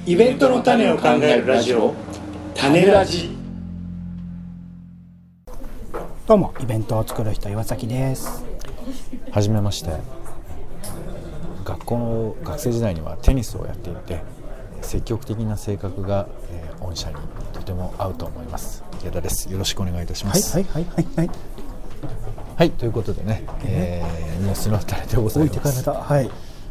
イベントの種を考えるラジオ、種ラジ。 どうも、イベントを作る人、岩崎です。 はじめまして。学生時代にはテニスをやっていて、積極的な性格が、御社にとても合うと思います。矢田です。よろしくお願いいたします。 はい、 ということでね、ニュースの種でございます。 置いてかれた。はい。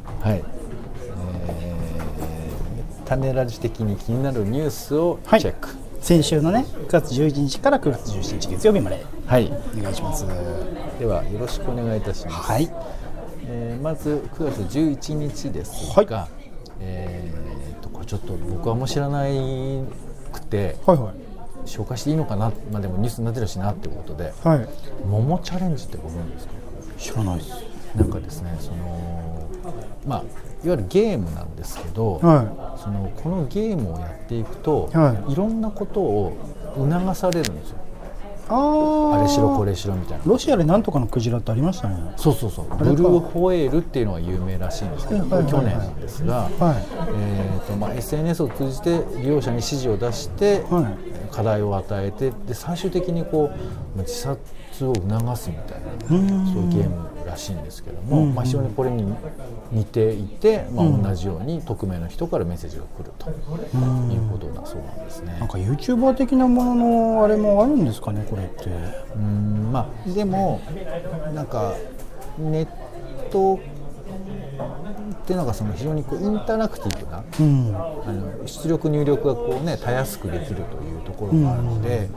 種ラジ的に気になるニュースをチェック。 先週のね、9月11日から9月17日月曜日まで、お願いします。 ではよろしくお願いいたします。まず9月11日ですが、これちょっと僕はもう知らないくて、紹介していいのかな、でもニュースになってるしなっていうことで、桃チャレンジってご存知ですか？ 知らないです。 なんかですね、いわゆるゲームなんですけど、このゲームをやっていくと、いろんなことを促されるんですよ。あれしろこれしろみたいな。 ロシアでなんとかのクジラってありましたね。 そうブルーホエールっていうのが有名らしいんですけど、去年ですが、SNS を通じて利用者に指示を出して、課題を与えて、で最終的に自殺を促すみたいな、そういうゲームらしいんですけども、非常にこれに似ていて、同じように匿名の人からメッセージが来るということだそうなんですね。 なんか YouTuber 的なもののあれもあるんですかね、これって。 でもなんかネットっていうのが非常にインタラクティブな、出力入力がたやすくできるというところがあるので、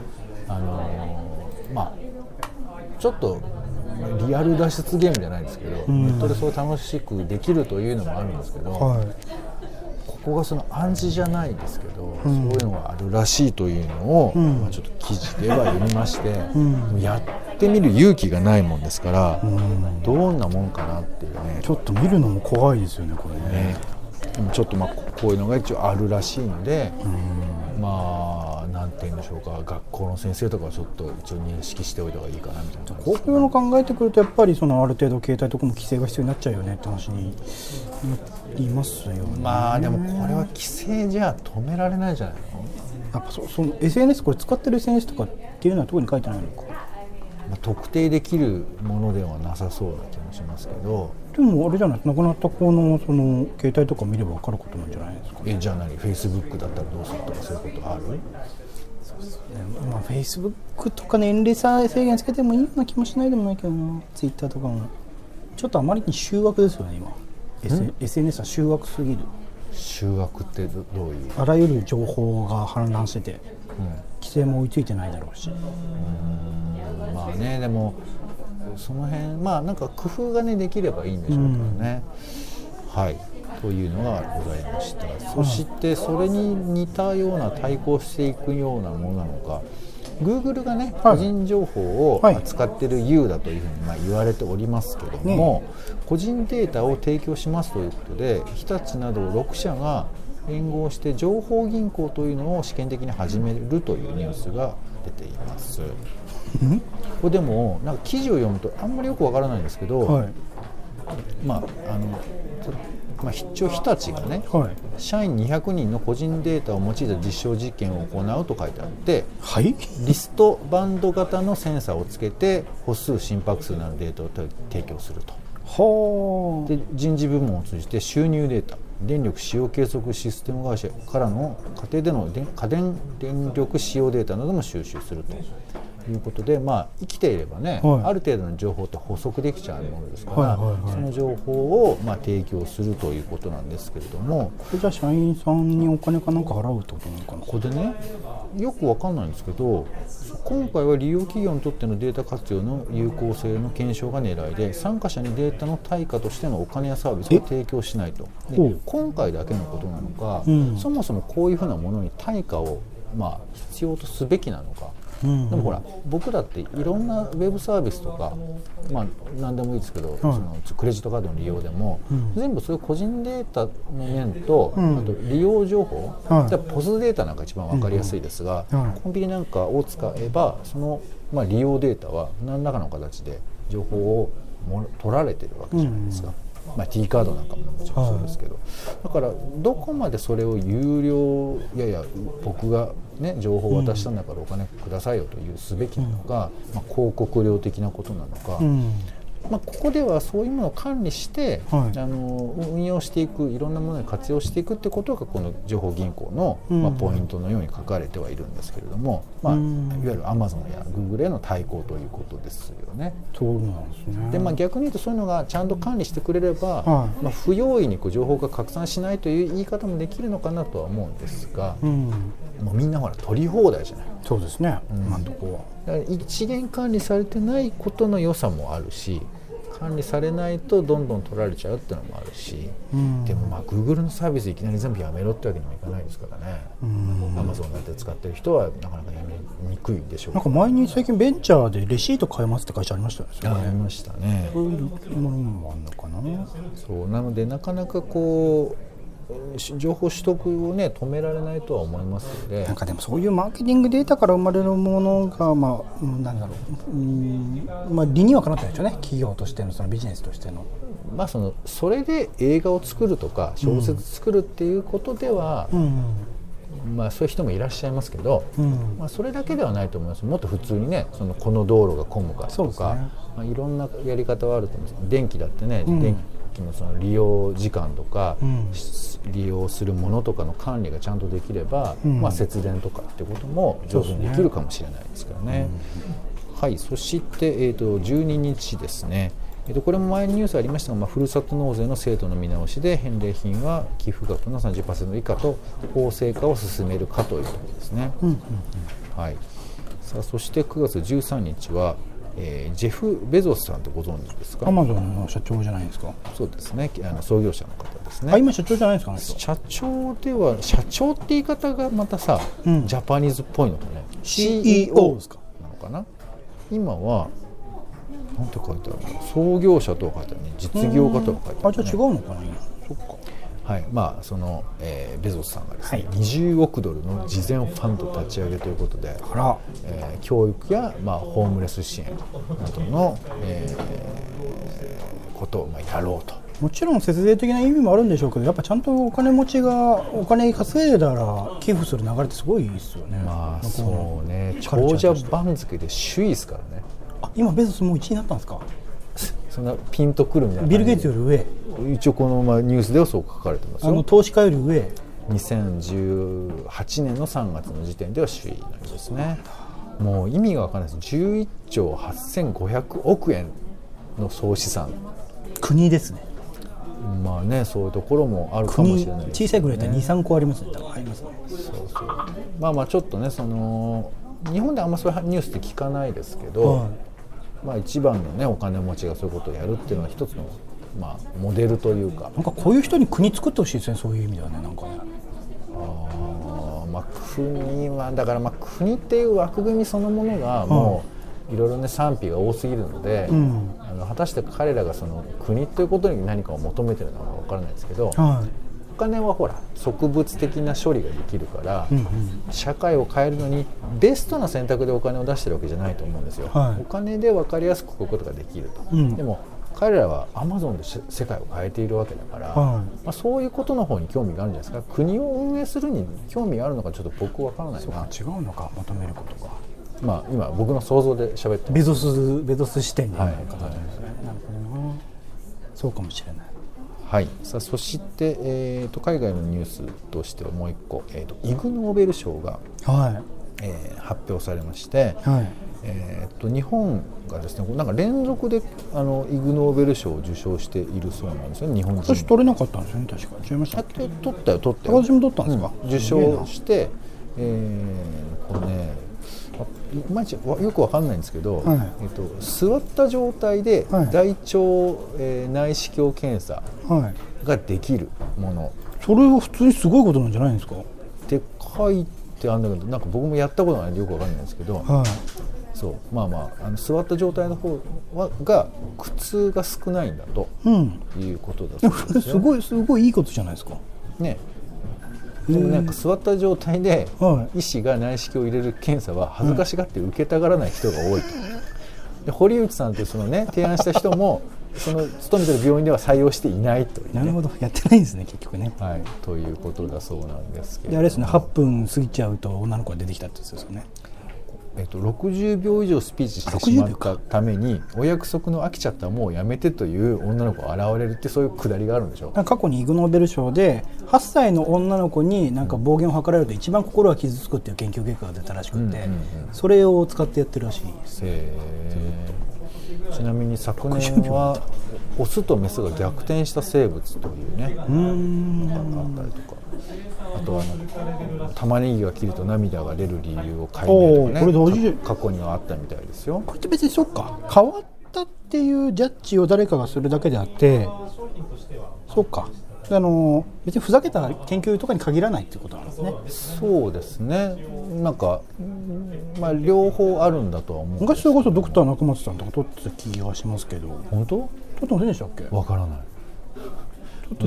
ちょっとリアル脱出ゲームじゃないですけど、ネットでそう楽しくできるというのもあるんですけど、ここが暗示じゃないですけど、そういうのがあるらしいというのを、ちょっと記事では読みまして、やってみる勇気がないもんですから、どんなもんかなっていうね。 ちょっと見るのも怖いですよね、これね。 ちょっとこういうのが一応あるらしいので、なんて言うんでしょうか、学校の先生とかはちょっと一応認識しておいた方がいいかなみたいな感じです。 こういうのを考えてくると、やっぱりある程度携帯とかも規制が必要になっちゃうよねって話になりますよね。 でもこれは規制じゃ止められないじゃないの。 やっぱSNS、これ使ってる SNS とかっていうのは特に書いてないのか。 特定できるものではなさそうな気もしますけど。 でもあれじゃない、亡くなった子の携帯とか見れば分かることなんじゃないですか。 じゃあ何、Facebook だったらどうするとか、そういうことある？ Facebook とか年齢制限つけてもいいような気もしないでもないけどな。Twitter とかもちょっとあまりに集約ですよね今。SNS は集約すぎる。 集約ってどういう？ あらゆる情報が氾濫してて、規制も追いついてないだろうし。 でもその辺なんか工夫ができればいいんでしょうけどね。というのがございました。そしてそれに似たような対抗していくようなものなのか、Google が個人情報を扱っている U だというふうに言われておりますけれども、個人データを提供しますということで、日立など6社が連合して情報銀行というのを試験的に始めるというニュースが出ています。これでもなんか記事を読むとあんまりよくわからないんですけど、一応日立が社員200人の個人データを用いた実証実験を行うと書いてあって、リストバンド型のセンサーをつけて歩数、心拍数などのデータを提供すると。で人事部門を通じて収入データ、電力使用計測システム会社からの家庭での家電電力使用データなども収集するということで、生きていればね、ある程度の情報って補足できちゃうものですから、その情報を提供するということなんですけれども、 これじゃあ社員さんにお金かなんか払うってことなのかな。 ここでね、よくわかんないんですけど、今回は利用企業にとってのデータ活用の有効性の検証が狙いで、参加者にデータの対価としてのお金やサービスを提供しないと。今回だけのことなのか、そもそもこういうふうなものに対価を必要とすべきなのか。でもほら、僕だっていろんなウェブサービスとか、何でもいいですけど、クレジットカードの利用でも、全部そういう個人データの面と、あと利用情報、ポスデータなんか一番分かりやすいですが、コンビニなんかを使えばその、利用データは何らかの形で情報を取られてるわけじゃないですか。 T カードなんかももちろんそうですけど、だからどこまでそれを有料、いやいや僕が、ね、情報を渡したんだからお金くださいよというすべきなのか、広告料的なことなのか、ここではそういうものを管理して、運用していく、いろんなものに活用していくってことがこの情報銀行の、ポイントのように書かれてはいるんですけれども、いわゆるアマゾンやグーグルへの対抗ということですよね。 そうなんですね。 で逆に言うとそういうのがちゃんと管理してくれれば、不用意に情報が拡散しないという言い方もできるのかなとは思うんですが、もうみんなほら取り放題じゃない。 そうですね、今のところはだから一元管理されてないことの良さもあるし、管理されないとどんどん取られちゃうっていうのもあるし、でもGoogle のサービスいきなり全部やめろってわけにもいかないですからね。Amazon だって使ってる人はなかなかやめにくいでしょう。 なんか前に最近ベンチャーでレシート買えますって会社ありましたよね。 ありましたね。 そういうものもあるのかな。 そうなのでなかなか情報取得をね止められないとは思いますので、 なんかでもそういうマーケティングデータから生まれるものが何だろう、理にはかなってないですよね、企業としてのそのビジネスとしての。 それで映画を作るとか小説作るっていうことでは、そういう人もいらっしゃいますけど、それだけではないと思います。もっと普通にね、この道路が混むかとか、いろんなやり方はあると思うんです。電気だってね、電気のその利用時間とか、利用するものとかの管理がちゃんとできれば、節電とかってことも上手にできるかもしれないですからね。はい、そして、12日ですね。これも前にニュースありましたが、ふるさと納税の制度の見直しで返礼品は寄付額の 30% 以下と法制化を進めるかというところですね。はい、さあそして9月13日は、ジェフ・ベゾスさんってご存知ですか？ アマゾンの社長じゃないですか？ そうですね、創業者の方ですね。 今社長じゃないですかね？ 社長では、社長って言い方がまたさ、ジャパニーズっぽいのかね。 CEO ですか？ なのかな。今はなんて書いてあるの？創業者とは書いてあるね。実業家とは書いてあるね。 じゃあ違うのかな今。そっか。 はい、ベゾスさんがですね、20億ドルの慈善ファンド立ち上げということで、教育や、ホームレス支援などの、ことをやろうと。 もちろん節税的な意味もあるんでしょうけど、やっぱちゃんとお金持ちがお金稼いだら寄付する流れってすごいですよね。 そうね、長者番付で首位ですからね。 今ベゾスもう1位になったんですか？ そんなピンとくるみたいな。 ビル・ゲイツより上。 一応このニュースではそう書かれてますよ。 投資家より上。 2018年の3月の時点では首位なんですね。もう意味が分からないです。11兆8500億円の総資産。 国ですね。 そういうところもあるかもしれないですね。 小さいぐらいで 2,3 個ありますね。ありますね。 そうちょっとね、日本であんまそういうニュースって聞かないですけど、一番のねお金持ちがそういうことをやるっていうのは一つのモデルというか。なんかこういう人に国作ってほしいですね。そういう意味ではね、なんかね。 国はだから国っていう枠組みそのものがもういろいろね賛否が多すぎるので、果たして彼らがその国ということに何かを求めてるのかわからないですけど、お金はほら植物的な処理ができるから、社会を変えるのにベストな選択でお金を出してるわけじゃないと思うんですよ。お金で分かりやすくこういうことができると。でも彼らはアマゾンで世界を変えているわけだから、そういうことの方に興味があるんじゃないですか。国を運営するに興味があるのかちょっと僕分からないな。 違うのか、求めることが。 今僕の想像で喋ってます。 ベゾス視点に、なるほどな。そうかもしれない。 はい、そして、海外のニュースとしてはもう一個、イグ・ノーベル賞が、発表されまして、日本がですね、なんか連続でイグ・ノーベル賞を受賞しているそうなんですよね。日本人。 私取れなかったんですよね、確か。違いましたっけ？ 取ったよ。 私も取ったんですか？ 受賞して、これね、いまいちよくわかんないんですけど、座った状態で大腸、内視鏡検査ができるもの、 それは普通にすごいことなんじゃないんですかって書いてあるんだけど、なんか僕もやったことないんでよくわかんないんですけど、そう座った状態の方が苦痛が少ないんだということだそうですよ。 すごいいいことじゃないですかね。でもなんか座った状態で医師が内視鏡を入れる検査は恥ずかしがって受けたがらない人が多いと。で堀内さんというそのね提案した人もその勤めてる病院では採用していないという、ね、 なるほど、やってないんですね結局ね。 はい、ということだそうなんですけど、 であれですね、8分過ぎちゃうと女の子が出てきたってやつですよね。 60秒以上スピーチしてしまったためにお約束の飽きちゃったもうやめてという女の子が現れるって、そういうくだりがあるんでしょ。 過去にイグ・ノーベル賞で8歳の女の子になんか暴言を吐かれると一番心が傷つくっていう研究結果が出たらしくて、それを使ってやってるらしいです。 ちなみに昨年はオスとメスが逆転した生物というね、あったりとか、あと玉ねぎが切ると涙が出る理由を解明とかね、これ過去にはあったみたいですよ。 これって別にそっか、変わったっていうジャッジを誰かがするだけであって、そっか、別にふざけた研究とかに限らないってことなんですね。 そうですね、なんか、まあ、両方あるんだとは思う。 昔それこそドクター中松さんとか撮ってた気がしますけど。 本当？ 撮ってませんでしたっけ？ わからない。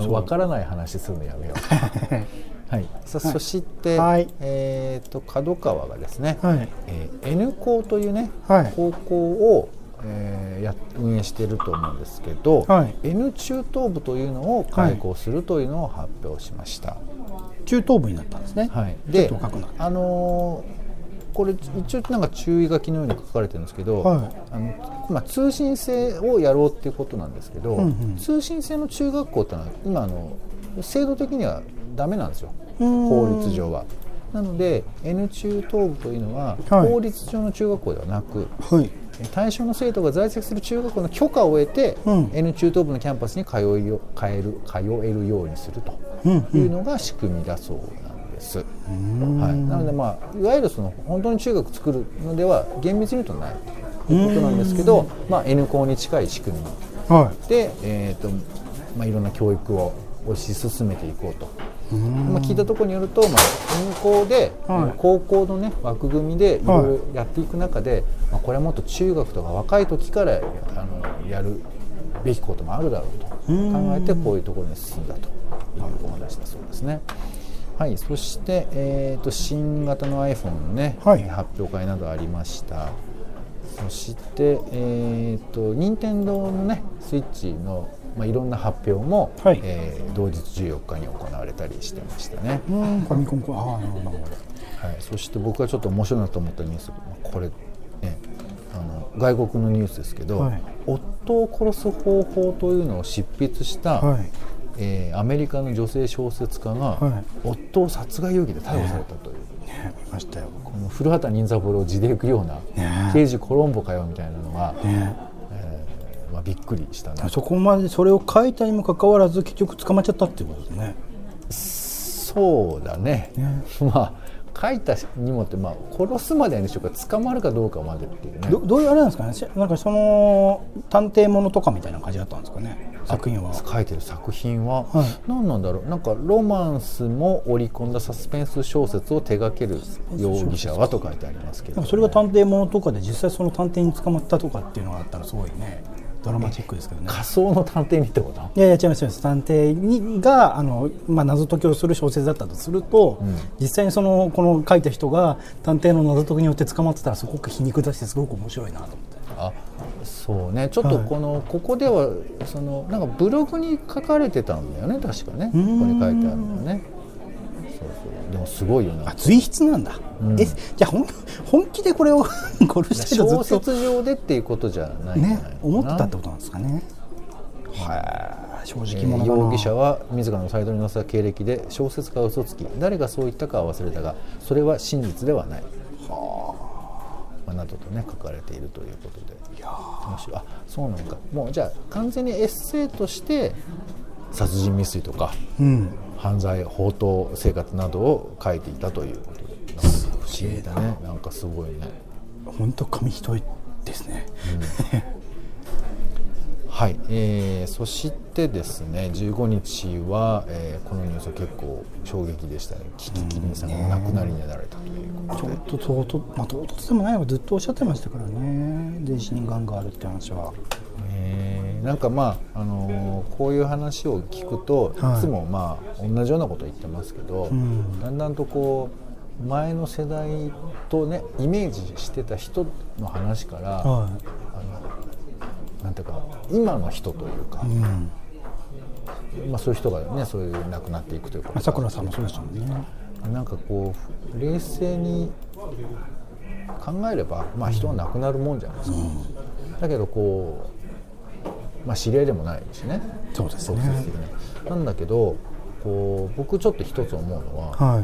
わからない話するのやめよう。はい、そして、はい、角川がですね、はい、N 高というね、はい、高校を、運営していると思うんですけど、はい、N 中等部というのを開校するというのを発表しました。 中等部になったんですね。はい、 で、これ一応なんか注意書きのように書かれてるんですけど、はい、通信制をやろうっていうことなんですけど、通信制の中学校ってのは今制度的にはダメなんですよ、法律上は。なので N 中等部というのは法律上の中学校ではなく、はい、対象の生徒が在籍する中学校の許可を得て、N 中等部のキャンパスに通えるようにするというのが仕組みだそうなんです。はい、なので、いわゆる本当に中学作るのでは厳密に言うとないということなんですけど、N 校に近い仕組みで、いろんな教育を推し進めていこうと。聞いたところによると、N 校で、高校の、ね、枠組みでいろいろやっていく中で、これはもっと中学とか若い時からやるべきこともあるだろうと考えて、こういうところに進んだというお話だそうですね。はい、そして、新型の iPhone の、ね、発表会などありました。そして、任天堂の、ね、スイッチのいろんな発表も、はい、同日14日に行われたりしてましたね。ファミコン、はい、そして僕がちょっと面白いなと思ったニュース、これ、ね、外国のニュースですけど、はい、夫を殺す方法というのを執筆した、はい、アメリカの女性小説家が、はい、夫を殺害容疑で逮捕されたという、見ましたよ。この古畑任三郎を地で行くような、刑事コロンボかよみたいなのが、びっくりしたね。 そこまでそれを書いたにもかかわらず結局捕まっちゃったっていうことですね。 そうだね。書いたにもって、殺すまでにしようか、捕まるかどうかまでっていうね。 どういうあれなんですかね。なんかその探偵ものとかみたいな感じだったんですかね。作品は書いてる作品は、はい、何なんだろう。なんかロマンスも織り込んだサスペンス小説を手掛ける容疑者はと書いてありますけど、 それが探偵ものとかで実際その探偵に捕まったとかっていうのがあったらすごいね、ドラマチックですけどね。 仮想の探偵にってこと？ いや違います。探偵が謎解きをする小説だったとすると、実際にこの書いた人が探偵の謎解きによって捕まってたら、そこが皮肉出してすごく面白いなと思って。 そうね、ちょっとここではなんかブログに書かれてたんだよね、確かね。ここに書いてあるんだよね。そうでもすごいよな。 随筆なんだ。じゃあ本気でこれを殺したいとずっと小説上でっていうことじゃないね、思ってたってことなんですかね。正直者だな。 容疑者は自らのサイトに載せた経歴で、小説家は嘘つき、誰がそう言ったかは忘れたがそれは真実ではない、などとね書かれているということで、そうなのか。もうじゃあ完全にエッセイとして殺人未遂とか、犯罪放蕩生活などを書いていたということで、不思議だね。なんかすごいね。 本当紙一重ですね。 はい、そしてですね、15日は、このニュースは結構衝撃でしたね。キキキリンさんがお亡くなりになられたということで、 ちょっと唐突でもないわ、ずっとおっしゃってましたからね、全身にがんがあるって話は。 なんかこういう話を聞くと、いつも同じようなことを言ってますけど、だんだんと前の世代とねイメージしてた人の話から、 なんていうか今の人というか、そういう人がねそういう亡くなっていくというか、 さくらさんもそうでしたもんね。 なんかこう冷静に考えれば、人は亡くなるもんじゃないですか、だけどこう、知り合いでもないしね、 そうですね。 なんだけどこう僕ちょっと一つ思うのは、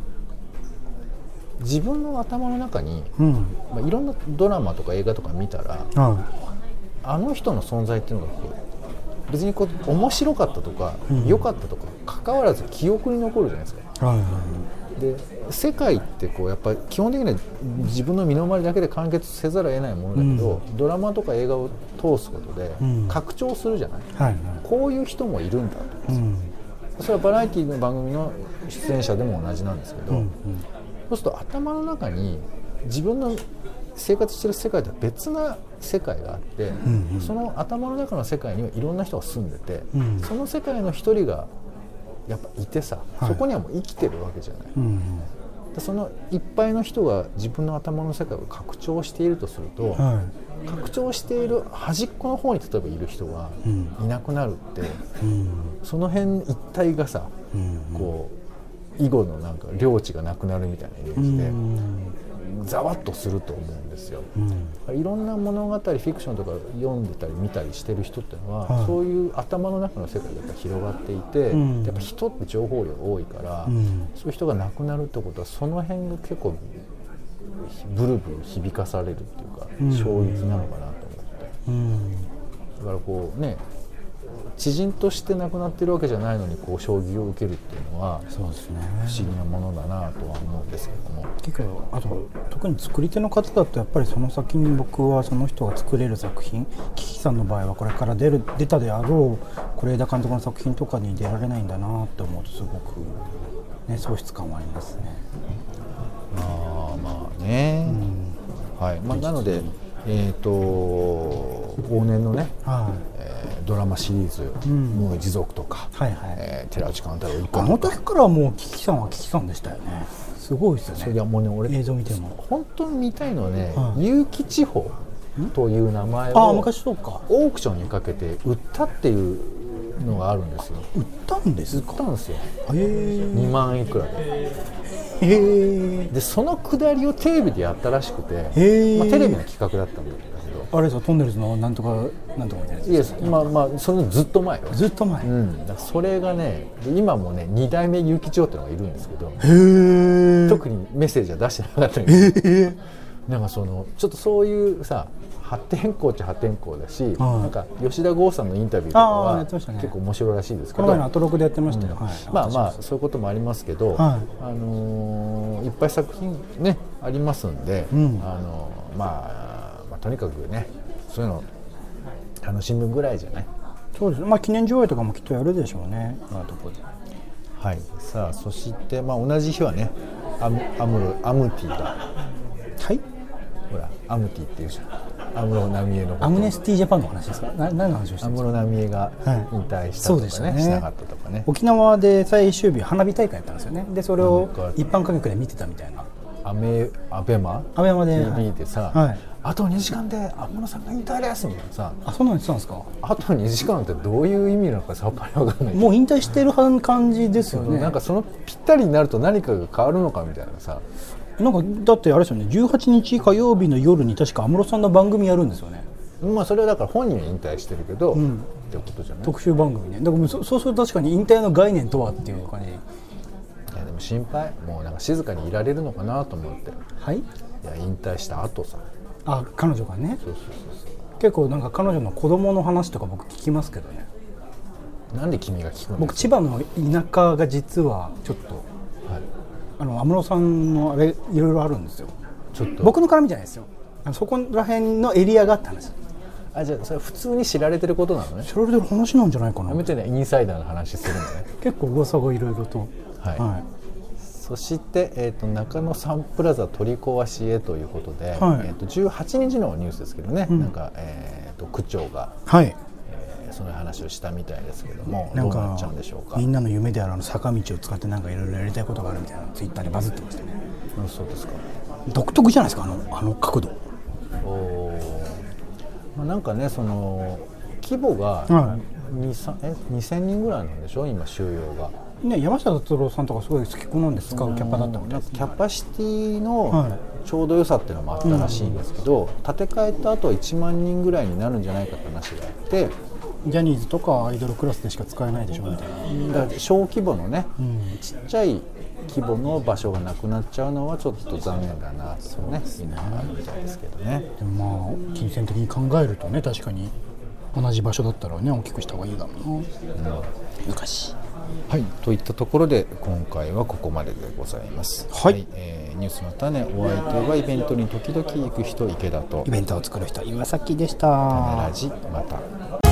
自分の頭の中に、いろんなドラマとか映画とか見たら、あの人の存在っていうのが別にこう面白かったとか良かったとか関わらず記憶に残るじゃないですか。で世界ってこうやっぱり基本的には自分の身の回りだけで完結せざるを得ないものだけど、ドラマとか映画を通すことで拡張するじゃない、こういう人もいるんだと、それはバラエティの番組の出演者でも同じなんですけど、そうすると頭の中に自分の生活している世界とは別な世界があって、その頭の中の世界にはいろんな人が住んでて、その世界の一人がやっぱいてさ、そこにはもう生きてるわけじゃない、でそのいっぱいの人が自分の頭の世界を拡張しているとすると、拡張している端っこの方に例えばいる人がいなくなるって、その辺一帯がさ、こう以後のなんか領地がなくなるみたいなイメージで、ざわっとすると思うんですよ、いろんな物語フィクションとか読んでたり見たりしてる人っていうのは、そういう頭の中の世界がやっぱ広がっていて、やっぱ人って情報量多いから、そういう人が亡くなるってことはその辺が結構ブルブル響かされるっていうか、衝撃なのかなと思って、だからこうね知人として亡くなってるわけじゃないのにこう衝撃を受けるっていうのは、そうですね、不思議なものだなとは思うんですけども、 結構あと特に作り手の方だとやっぱりその先に僕はその人が作れる作品、キキさんの場合はこれから出たであろう是枝監督の作品とかに出られないんだなって思うとすごく、ね、喪失感はありますね。 なので往年のね、ドラマシリーズ「無持続」とか寺内貫太郎一家、 あの時からもうキキさんはキキさんでしたよね。すごいですよね。 それはもうね、俺映像見ても本当に見たいのはね、結城地方という名前を昔そうかオークションにかけて売ったっていうのがあるんですよ。 売ったんですか？ 売ったんですよ。 2 2万いくらで。でそのくだりをテレビでやったらしくて、テレビの企画だったんだけど、 あれですよ、トンネルズのなんとかなんとかみたいなやつですか？ いや、それのずっと前よ。 ずっと前、 だからそれがね、今もね2代目結城地方っていうのがいるんですけど、特にメッセージは出してなかったんですけど、なんかそのちょっとそういうさ、発展校っちゃ発展校だし、なんか吉田剛さんのインタビューとかは結構面白いらしいですけど、 この前のアトロクでやってましたよ。 そういうこともありますけど、いっぱい作品ねありますんで、とにかくね、そういうの楽しむぐらいじゃない。 そうですね。記念上映とかもきっとやるでしょうね。 はい。さあ、そして同じ日はね、アムティが、ほらアムティっていうじゃん。安室奈美恵のアムネスティジャパンの話ですか？何の話をしてるんですか？ 安室奈美恵が引退したとかね、しなかったとかね。 沖縄で最終日花火大会やったんですよね。でそれを一般観客で見てたみたいな。アベマで TV でさ、あと2時間で安室さんが引退ですみたいなさ。 そんなの言ってたんですか？ あと2時間ってどういう意味なのかさっぱり分かんない。 もう引退してる感じですよね。 なんかそのぴったりになると何かが変わるのかみたいなさ。 なんかだってあれですよね、18日火曜日の夜に確か安室さんの番組やるんですよね。 それはだから本人は引退してるけど、ってことじゃない。 特集番組ね。だからそうすると確かに引退の概念とはっていう感じ。 いやでも心配、もうなんか静かにいられるのかなと思って。いや引退した後さ。 彼女がね。 そう。 結構なんか彼女の子供の話とか僕聞きますけどね。 なんで君が聞くんですか？ 僕千葉の田舎が実はちょっと。安室さんのあれいろいろあるんですよ。ちょっと僕の絡みじゃないですよ。そこら辺のエリアがあったんです。 じゃあそれ普通に知られてることなのね。 知られてる話なんじゃないかな。 やめてね、インサイダーの話するのね。 結構噂がいろいろと。 そして、中野サンプラザ取り壊しへということで、18日のニュースですけどね、なんか、区長が、その話をしたみたいですけども、どうなっちゃうんでしょうか。 みんなの夢である坂道を使ってなんかいろいろやりたいことがあるみたいなツイッターでバズってましたね。 そうですか。 独特じゃないですか、あの角度。 なんかねその規模がは 2000人ぐらいなんでしょ今収容が。 ね、山下達郎さんとかすごい好き好んで使うキャパだったみたいですね。 キャパシティはのちょうど良さっていうのもあったらしいんですけど、建て替えた後は1万人ぐらいになるんじゃないかって話があって、 ジャニーズとかアイドルクラスでしか使えないでしょみたいな。 だから小規模のね、ちっちゃい規模の場所がなくなっちゃうのはちょっと残念だなとね今あるみたいですけどね。 でもまあ金銭的に考えるとね、確かに同じ場所だったらね大きくした方がいいだろうな、難しい。 はい、といったところで今回はここまででございます。 はいニュースの種、お相手はイベントに時々行く人池田とイベントを作る人岩崎でした。 種ラジまた。